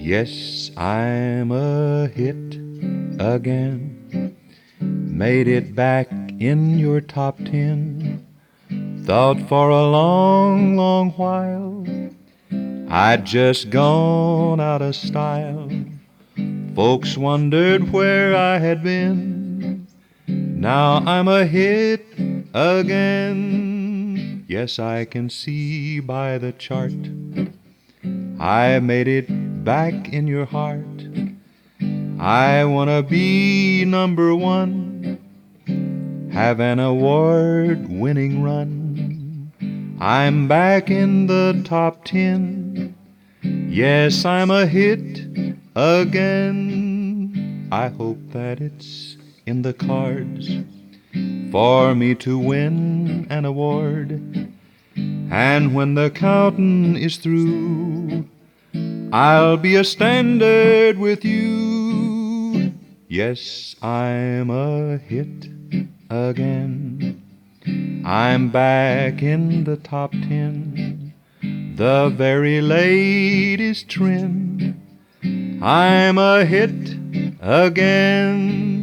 Yes, I'm a hit again. Made it back in your top 10. Thought for a long, long while I'd just gone out of style. Folks wondered where I had been. Now I'm a hit again. Yes, I can see by the chart I made it back in your heart. I wanna be number one, have an award-winning run. I'm back in the top 10. Yes, I'm a hit again. I hope that it's in the cards for me to win an award. And when the countin' is through, I'll be a standard with you. Yes, I'm a hit again. I'm back in the top 10, the very latest trend. I'm a hit again.